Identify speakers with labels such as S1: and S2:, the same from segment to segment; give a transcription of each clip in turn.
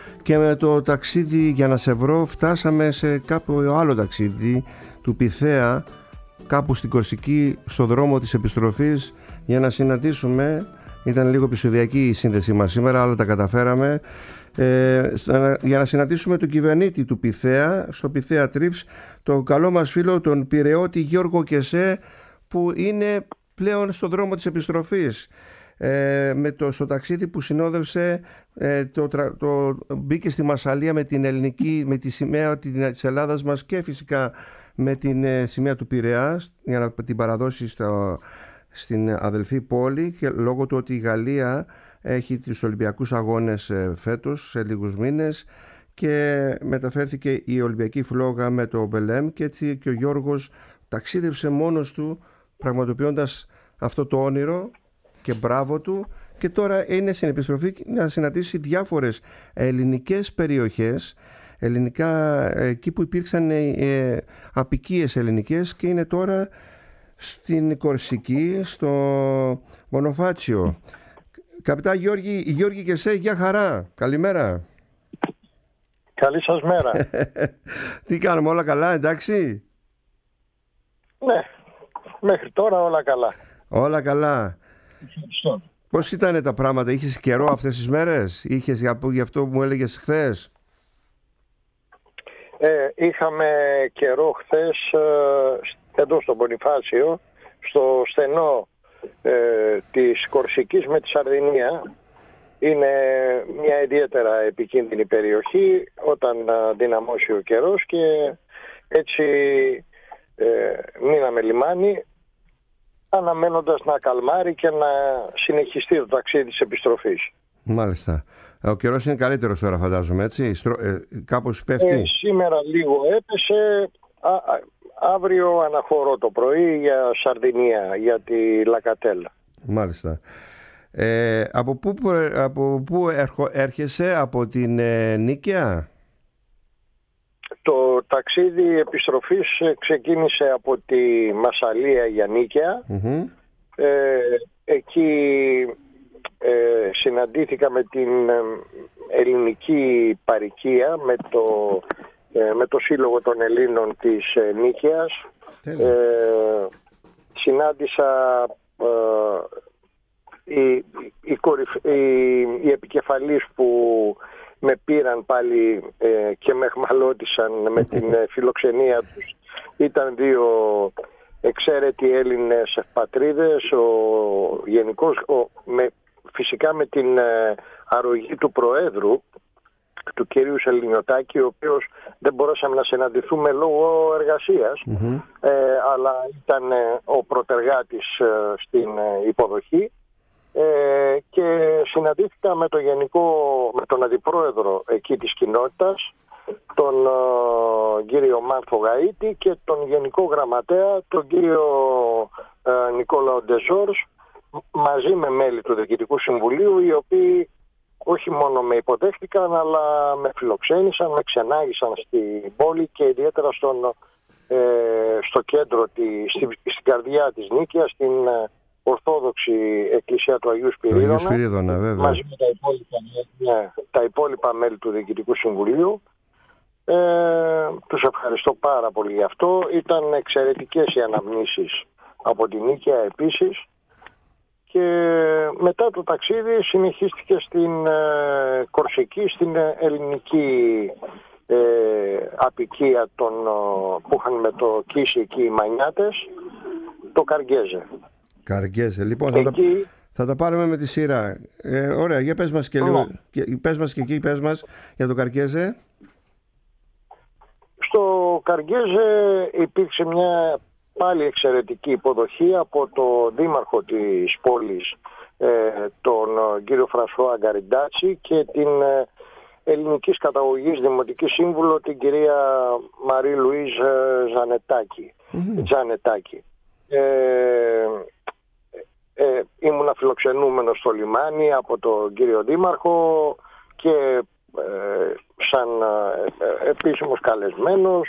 S1: και με το ταξίδι για να σε βρω φτάσαμε σε κάποιο άλλο ταξίδι του Πυθέα, κάπου στην Κορσική, στο δρόμο της επιστροφής, για να συναντήσουμε. Ήταν λίγο επεισοδιακή η σύνδεσή μας σήμερα, αλλά τα καταφέραμε, για να συναντήσουμε τον κυβερνήτη του Πυθέα, στο Πυθέα Trips, τον καλό μας φίλο, τον Πειραιώτη Γιώργο Κεσέ, που είναι πλέον στο δρόμο της επιστροφής. Στο ταξίδι που συνόδευσε, μπήκε στη Μασσαλία με την ελληνική, με τη σημαία της Ελλάδας μας και φυσικά με την σημαία του Πειραιά, για να την παραδώσει στην αδελφή πόλη, και λόγω του ότι η Γαλλία έχει τους Ολυμπιακούς Αγώνες φέτος σε λίγους μήνες, και μεταφέρθηκε η Ολυμπιακή φλόγα με το Μπελέμ, και έτσι και ο Γιώργος ταξίδεψε μόνος του, πραγματοποιώντας αυτό το όνειρο, και μπράβο του, και τώρα είναι στην επιστροφή να συναντήσει διάφορες ελληνικές περιοχές, εκεί που υπήρξαν απικίες ελληνικές, και είναι τώρα στην Κορσική, στο Μονοφάτσιο. Καπιτά Γιώργη Κεσέ, γεια χαρά, καλημέρα.
S2: Καλή σας μέρα.
S1: Τι κάνουμε, όλα καλά, εντάξει?
S2: Ναι, μέχρι τώρα όλα καλά.
S1: Όλα καλά. Πώς ήταν τα πράγματα, είχες καιρό αυτές τις μέρες, είχες γι' αυτό που μου έλεγες χθες?
S2: Είχαμε καιρό χθες εδώ στο Μπονιφάσιο, στο στενό της Κορσικής με τη Σαρδινία. Είναι μια ιδιαίτερα επικίνδυνη περιοχή όταν δυναμώσει ο καιρός, και έτσι μείναμε λιμάνι, αναμένοντας να καλμάρει και να συνεχιστεί το ταξίδι της επιστροφής.
S1: Μάλιστα. Ο καιρός είναι καλύτερος τώρα, φαντάζομαι, έτσι? Κάπως πέφτει.
S2: Σήμερα λίγο έπεσε. Αύριο αναχωρώ το πρωί για Σαρδινία, για τη Λακατέλα.
S1: Μάλιστα. Από πού έρχεσαι, από την Νίκαια?
S2: Το ταξίδι επιστροφής ξεκίνησε από τη Μασσαλία για Νίκαια. Εκεί συναντήθηκα με την ελληνική παροικία, με το Σύλλογο των Ελλήνων της Νίκαιας. Συνάντησα οι επικεφαλείς που με πήραν πάλι και με εχμαλώτησαν με την φιλοξενία τους. Ήταν δύο εξαίρετοι Έλληνες πατρίδες, φυσικά με την αρρωγή του Προέδρου, του κυρίου Σελινιωτάκη, ο οποίος δεν μπορούσαμε να συναντηθούμε λόγω εργασίας, αλλά ήταν ο πρωτεργάτης στην υποδοχή, και συναντήθηκα με τον αντιπρόεδρο εκεί της κοινότητας, τον κύριο Μάνθο Γαΐτη, και τον γενικό γραμματέα, τον κύριο Νικόλαο Ντεζόρς, μαζί με μέλη του Διοικητικού Συμβουλίου, οι οποίοι όχι μόνο με υποδέχτηκαν, αλλά με φιλοξένησαν, με ξενάγησαν στην πόλη, και ιδιαίτερα στο κέντρο, στην καρδιά της Νίκαιας, στην Ορθόδοξη Εκκλησία του Αγίου Σπυρίδωνα, μαζί με τα υπόλοιπα μέλη του Διοικητικού Συμβουλίου. Τους ευχαριστώ πάρα πολύ γι' αυτό. Ήταν εξαιρετικές οι αναμνήσεις από την Νίκαια επίσης, και μετά το ταξίδι συνεχίστηκε στην Κορσική, στην ελληνική απικία που είχαν με το Κίσι εκεί οι Μανιάτες, το Καργκέζε.
S1: Καργκέζε, λοιπόν, θα τα πάρουμε με τη σειρά. Ωραία, για πες μας και λίγο, πες μας για το Καργκέζε.
S2: Στο Καργκέζε υπήρξε μια πάλι εξαιρετική υποδοχή από το δήμαρχο της πόλης, τον κύριο Φρανσουά Γκαριντάτσι, και την ελληνικής καταγωγής δημοτική σύμβουλο, την κυρία Μαρή Λουίζ Τζανετάκη. Ήμουν φιλοξενούμενος στο λιμάνι από τον κύριο δήμαρχο, και σαν επίσημος καλεσμένος,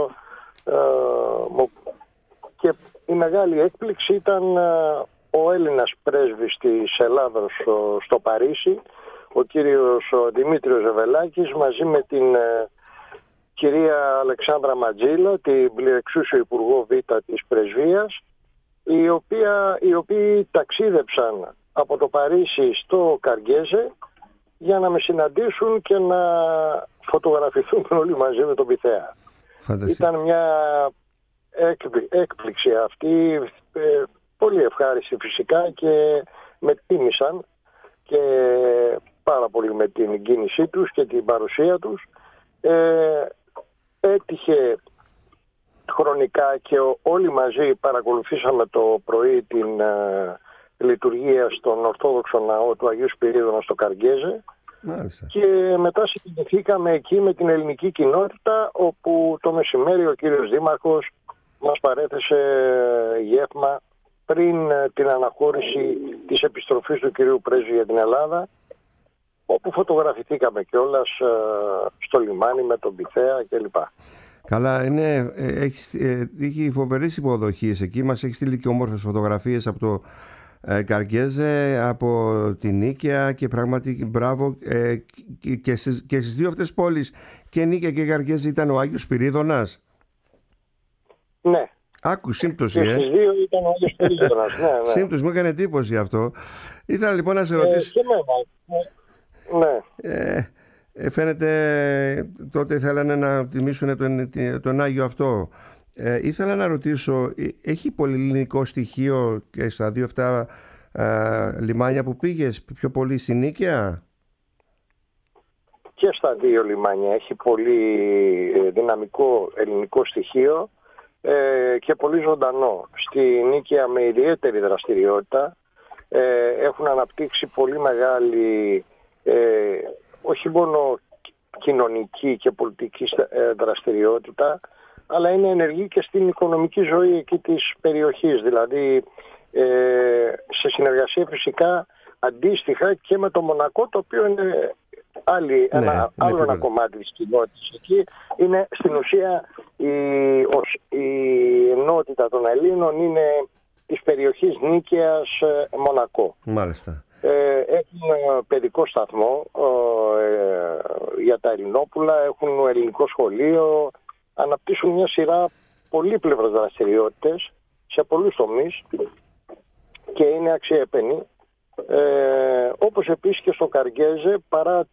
S2: και η μεγάλη έκπληξη ήταν ο Έλληνας πρέσβης της Ελλάδος στο Παρίσι, ο κύριος Δημήτριος Ζεβελάκης μαζί με την κυρία Αλεξάνδρα Ματζήλα, την πληρεξούσιο Υπουργό Β της Πρεσβείας, οι οποίοι ταξίδεψαν από το Παρίσι στο Καργκέζε για να με συναντήσουν και να φωτογραφηθούν όλοι μαζί με τον Πυθέα. Ήταν μια έκπληξη αυτή, πολύ ευχάριστη φυσικά, και με τίμησαν και πάρα πολύ με την κίνησή τους και την παρουσία τους. Έτυχε χρονικά και όλοι μαζί παρακολουθήσαμε το πρωί την λειτουργία στον Ορθόδοξο Ναό του Αγίου Σπυρίδωνα στο Καργκέζε. Μάλιστα. Και μετά συνδεθήκαμε εκεί με την ελληνική κοινότητα, όπου το μεσημέρι ο κύριος Δήμαρχος μας παρέθεσε γεύμα πριν την αναχώρηση της επιστροφής του κυρίου Πρέσβη για την Ελλάδα, όπου φωτογραφηθήκαμε κιόλας στο λιμάνι με τον Πυθέα κλπ.
S1: Καλά, έχει φοβερές υποδοχίες εκεί. Μας έχει στείλει και όμορφες φωτογραφίες από το Καργκέζε, από την Νίκαια, και πράγματι μπράβο, και στις δύο αυτές πόλεις, και Νίκαια και Καργκέζε, ήταν ο Άγιος Σπυρίδωνας.
S2: Ναι.
S1: Άκου, σύμπτωση.
S2: Και στις δύο ήταν ο Άγιος Σπυρίδωνας. Ναι.
S1: Σύμπτωση, μου έκανε εντύπωση αυτό. Ήθελα λοιπόν να σε ρωτήσω.
S2: Και εμένα. Ναι.
S1: Φαίνεται τότε θέλανε να τιμήσουν τον Άγιο αυτό. Ήθελα να ρωτήσω, έχει πολυελληνικό στοιχείο και στα δύο αυτά λιμάνια που πήγες, πιο πολύ στη Νίκαια?
S2: Και στα δύο λιμάνια έχει πολύ δυναμικό ελληνικό στοιχείο και πολύ ζωντανό. Στη Νίκαια με ιδιαίτερη δραστηριότητα, έχουν αναπτύξει πολύ μεγάλη όχι μόνο κοινωνική και πολιτική δραστηριότητα, αλλά είναι ενεργή και στην οικονομική ζωή εκεί της περιοχής. Δηλαδή σε συνεργασία φυσικά αντίστοιχα και με το Μονακό, το οποίο είναι άλλο ένα κομμάτι της κοινότητας εκεί. Είναι στην ουσία η ενότητα των Ελλήνων είναι της περιοχής Νίκαιας Μονακό.
S1: Μάλιστα.
S2: Έχουν παιδικό σταθμό για τα Ελληνόπουλα, έχουν ελληνικό σχολείο, αναπτύσσουν μια σειρά πολύπλευρες δραστηριότητες σε πολλούς τομείς και είναι αξιέπαινοι. Όπως επίσης και στο Καργκέζε, παρά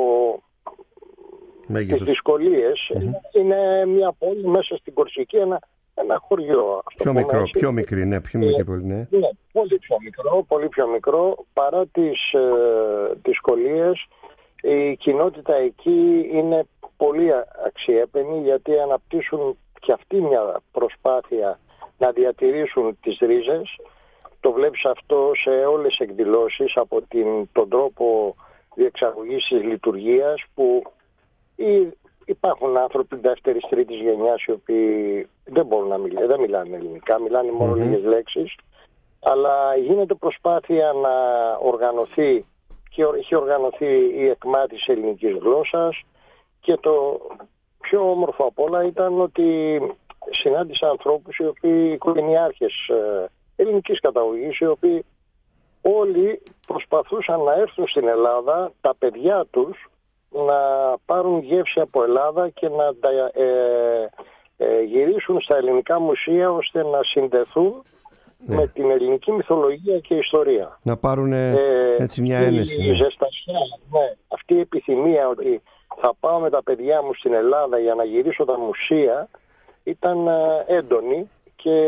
S2: τις δυσκολίες, είναι μια πόλη μέσα στην Κορσική, ένα χωριό.
S1: Πιο μικρή πόλη, ναι.
S2: Ναι, πολύ πιο μικρό, παρά τις δυσκολίες. Η κοινότητα εκεί είναι πολύ αξιέπαινη, γιατί αναπτύσσουν και αυτοί μια προσπάθεια να διατηρήσουν τις ρίζες. Το βλέπεις αυτό σε όλες τις εκδηλώσεις, από τον τρόπο διεξαγωγής της λειτουργίας, που υπάρχουν άνθρωποι δεύτερης, τρίτης γενιάς οι οποίοι δεν μιλάνε ελληνικά, μιλάνε μόνο λίγες λέξεις, αλλά γίνεται προσπάθεια να οργανωθεί και έχει οργανωθεί η εκμάθηση ελληνικής γλώσσας, και το πιο όμορφο απ' όλα ήταν ότι συνάντησα ανθρώπους οι οποίοι οικογενειάρχες ελληνικής καταγωγής, οι οποίοι όλοι προσπαθούσαν να έρθουν στην Ελλάδα, τα παιδιά τους να πάρουν γεύση από Ελλάδα και να τα γυρίσουν στα ελληνικά μουσεία, ώστε να συνδεθούν με την ελληνική μυθολογία και ιστορία.
S1: Να πάρουν έτσι μια ένεση.
S2: Η ζεστασιά, αυτή η επιθυμία ότι θα πάω με τα παιδιά μου στην Ελλάδα για να γυρίσω τα μουσεία ήταν έντονη, και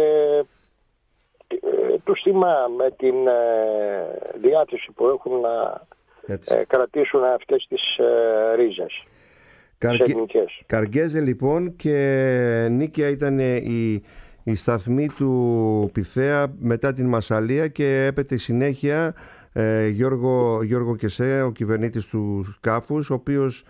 S2: τους θυμάμαι την διάθεση που έχουν να κρατήσουν αυτές τις ρίζες.
S1: Καργκέζε λοιπόν, και Νίκαια ήταν η σταθμή του Πυθέα μετά την Μασσαλία, και έπεται Γιώργο Κεσέ, ο κυβερνήτης του σκάφους, ο οποίος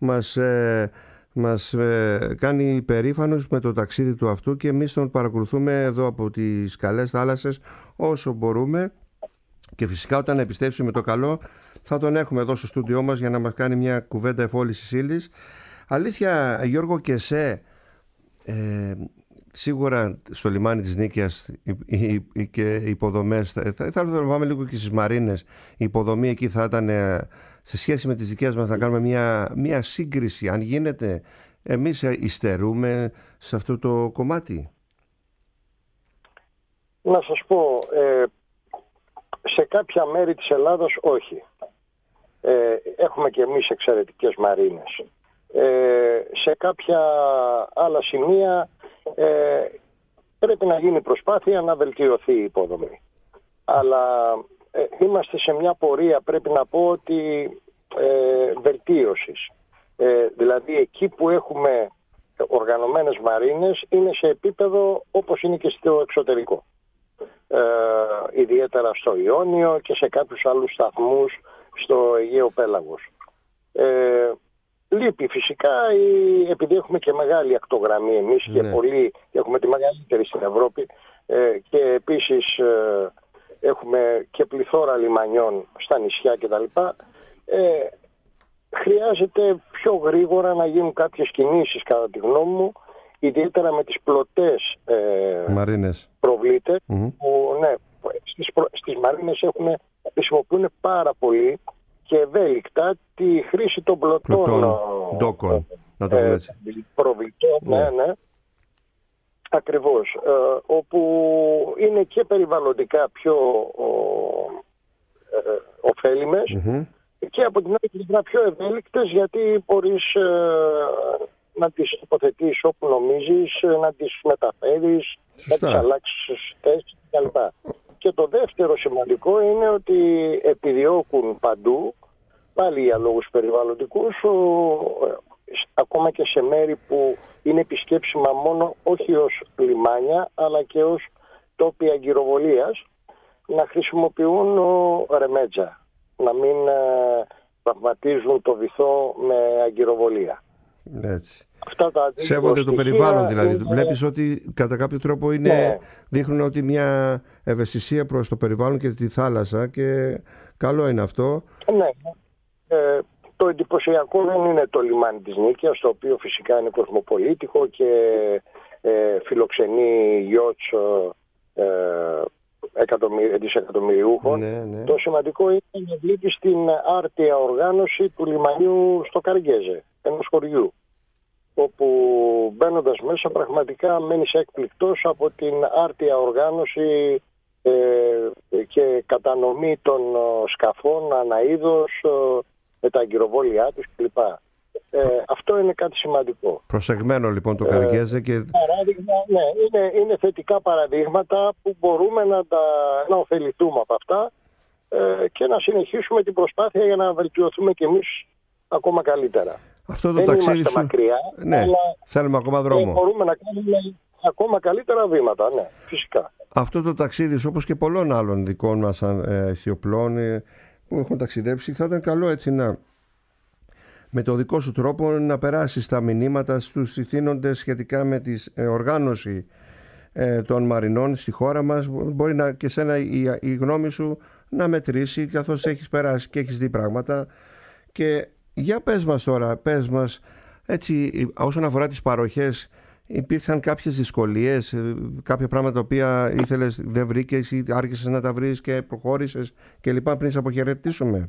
S1: μας κάνει υπερήφανος με το ταξίδι του αυτού, και εμείς τον παρακολουθούμε εδώ από τις καλές θάλασσες όσο μπορούμε, και φυσικά όταν επιστρέψει με το καλό θα τον έχουμε εδώ στο στούντιό μας για να μας κάνει μια κουβέντα εφόλησης ύλης. Αλήθεια, Γιώργο Κεσέ, σίγουρα στο λιμάνι της Νίκαιας και οι υποδομές, θα πάμε λίγο και στις Μαρίνες, η υποδομή εκεί θα ήταν σε σχέση με τις δικές μας, να κάνουμε μια σύγκριση, αν γίνεται, εμείς υστερούμε σε αυτό το κομμάτι?
S2: Να σας πω, σε κάποια μέρη της Ελλάδας όχι. Έχουμε και εμείς εξαιρετικές μαρίνες. Σε κάποια άλλα σημεία πρέπει να γίνει προσπάθεια να βελτιωθεί η υποδομή. Αλλά είμαστε σε μια πορεία, πρέπει να πω, ότι βελτίωσης. Δηλαδή εκεί που έχουμε οργανωμένες μαρίνες είναι σε επίπεδο όπως είναι και στο εξωτερικό. Ιδιαίτερα στο Ιόνιο και σε κάποιους άλλους σταθμούς στο Αιγαίο Πέλαγος. Λείπει φυσικά, επειδή έχουμε και μεγάλη ακτογραμμή εμείς, ναι, και πολύ, έχουμε τη μεγαλύτερη στην Ευρώπη, και επίσης έχουμε και πληθώρα λιμανιών στα νησιά κτλ. Χρειάζεται πιο γρήγορα να γίνουν κάποιες κινήσεις, κατά τη γνώμη μου, ιδιαίτερα με τις πλωτές προβλήτες, που ναι, στις μαρίνες χρησιμοποιούν πάρα πολύ και ευέλικτα τη χρήση των πλωτών
S1: ντόκων, να το πούμε έτσι,
S2: προβλητών, ναι. Ακριβώς, όπου είναι και περιβαλλοντικά πιο ωφέλιμες, και από την άλλη πλευρά πιο ευέλικτες, γιατί μπορείς να τις υποθετείς όπου νομίζεις, να τις μεταφέρεις, να τις αλλάξεις θέση κτλ. Και το δεύτερο σημαντικό είναι ότι επιδιώκουν παντού, πάλι για λόγους περιβαλλοντικούς, ακόμα και σε μέρη που είναι επισκέψιμα μόνο όχι ως λιμάνια αλλά και ως τόποι αγκυροβολίας, να χρησιμοποιούν ρεμέτζα, να μην τραυματίζουν το βυθό με αγκυροβολία.
S1: Έτσι. Σέβονται το περιβάλλον δηλαδή. Βλέπεις ότι κατά κάποιο τρόπο δείχνουν ότι μια ευαισθησία προς το περιβάλλον και τη θάλασσα, και καλό είναι αυτό.
S2: Ναι. Το εντυπωσιακό δεν είναι το λιμάνι της Νίκαιας, το οποίο φυσικά είναι κοσμοπολίτικο και φιλοξενεί γιότς δισεκατομμυριούχων. Ναι. Το σημαντικό είναι να βλέπεις την άρτια οργάνωση του λιμανιού στο Καριγκέζε, ενός χωριού, όπου μπαίνοντας μέσα πραγματικά μένεις έκπληκτος από την άρτια οργάνωση και κατανομή των σκαφών αναείδος, με τα αγκυροβόλια τους κλπ. Αυτό είναι κάτι σημαντικό.
S1: Προσεγμένο λοιπόν το Καριγκέζε.
S2: Παράδειγμα, ναι, είναι θετικά παραδείγματα που μπορούμε να ωφεληθούμε από αυτά και να συνεχίσουμε την προσπάθεια για να βελτιωθούμε κι εμείς ακόμα καλύτερα.
S1: Αυτό το ταξίδι
S2: είμαστε μακριά,
S1: ναι, αλλά θέλουμε ακόμα δρόμο.
S2: Μπορούμε να κάνουμε ακόμα καλύτερα βήματα, ναι, φυσικά.
S1: Αυτό το ταξίδι σου, όπως και πολλών άλλων δικών μας αισιοπλών που έχουν ταξιδέψει, θα ήταν καλό έτσι με το δικό σου τρόπο να περάσεις τα μηνύματα στους ηθήνοντες σχετικά με τη οργάνωση των μαρινών στη χώρα μας. Μπορεί και σένα η γνώμη σου να μετρήσει, καθώς έχεις περάσει και έχεις δει πράγματα. Και για πες μας τώρα, έτσι, όσον αφορά τις παροχές, υπήρχαν κάποιες δυσκολίες, κάποια πράγματα τα οποία ήθελες, δεν βρήκες ή άρχισες να τα βρεις και προχώρησες και λοιπά, πριν σε αποχαιρετήσουμε?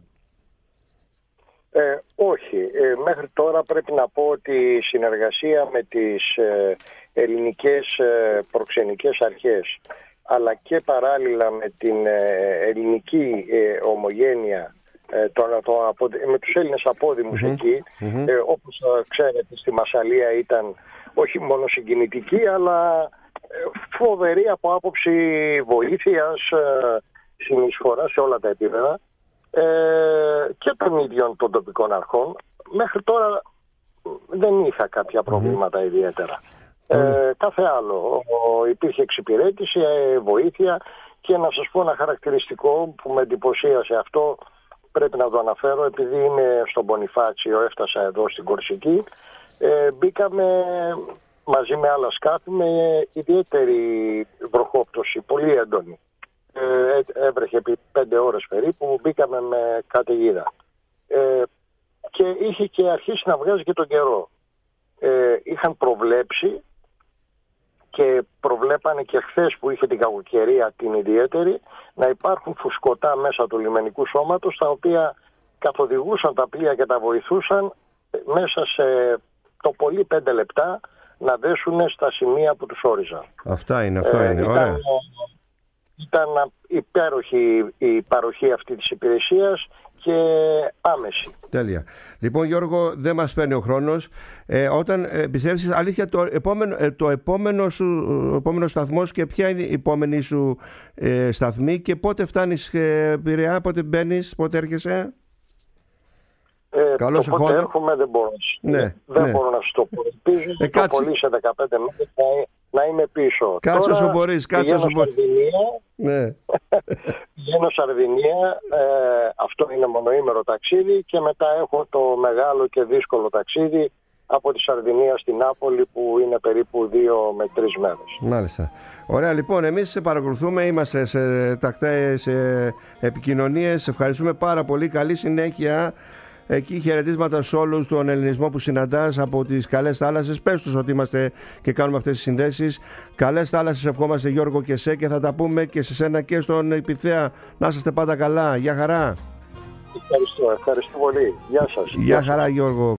S2: Όχι. Μέχρι τώρα πρέπει να πω ότι η συνεργασία με τις ελληνικές προξενικές αρχές, αλλά και παράλληλα με την ελληνική ομογένεια, με τους Έλληνες απόδημους εκεί, όπως ξέρετε στη Μασσαλία ήταν όχι μόνο συγκινητική, αλλά φοβερή από άποψη βοήθειας, συνεισφορά σε όλα τα επίπεδα και των ίδιων των τοπικών αρχών. Μέχρι τώρα δεν είχα κάποια προβλήματα ιδιαίτερα. Κάθε άλλο. Υπήρχε εξυπηρέτηση, βοήθεια, και να σας πω ένα χαρακτηριστικό που με εντυπωσίασε αυτό, πρέπει να το αναφέρω, επειδή είμαι στον Πονιφάτσιο, έφτασα εδώ στην Κορσική, μπήκαμε μαζί με άλλα σκάφη με ιδιαίτερη βροχόπτωση, πολύ έντονη. Έβρεχε επί 5 ώρες περίπου, μπήκαμε με καταιγίδα. Και είχε και αρχίσει να βγάζει και τον καιρό. Είχαν προβλέψει και προβλέπανε και χθες που είχε την κακοκαιρία την ιδιαίτερη, να υπάρχουν φουσκωτά μέσα του λιμενικού σώματος, τα οποία καθοδηγούσαν τα πλοία και τα βοηθούσαν μέσα σε το πολύ 5 λεπτά να δέσουν στα σημεία που τους όριζαν.
S1: Αυτό είναι, ωραία.
S2: Ήταν υπέροχη η παροχή αυτή της υπηρεσίας και άμεση.
S1: Τέλεια. Λοιπόν, Γιώργο, δεν μας φέρνει ο χρόνος. Όταν πιστεύεις, αλήθεια, το επόμενο σταθμός και ποια είναι η επόμενη σου σταθμή και πότε φτάνεις Πειραιά, πότε μπαίνεις, πότε έρχεσαι?
S2: Καλώς πότε έρχομαι δεν μπορώ, μπορώ να σου το πω. Ελπίζω το πολύ σε 15 μέρες να είμαι πίσω.
S1: Κάτσε όσο μπορείς.
S2: Πηγαίνω Σαρδινία, αυτό είναι μονοήμερο ταξίδι, και μετά έχω το μεγάλο και δύσκολο ταξίδι από τη Σαρδινία στην Νάπολη, που είναι περίπου 2 με 3 μέρες.
S1: Μάλιστα. Ωραία, λοιπόν, εμείς σε παρακολουθούμε, είμαστε σε τακτές επικοινωνίες. Σε ευχαριστούμε πάρα πολύ. Καλή συνέχεια. Εκεί χαιρετίσματα σε όλους τον ελληνισμό που συναντάς από τις καλές θάλασσες. Πες τους ότι είμαστε και κάνουμε αυτές τις συνδέσεις. Καλές θάλασσες ευχόμαστε, Γιώργο, και σε, και θα τα πούμε και σε σένα και στον Ιππιθέα. Να είστε πάντα καλά. Γεια χαρά.
S2: Ευχαριστώ πολύ. Γεια σας.
S1: Γεια χαρά, Γιώργο.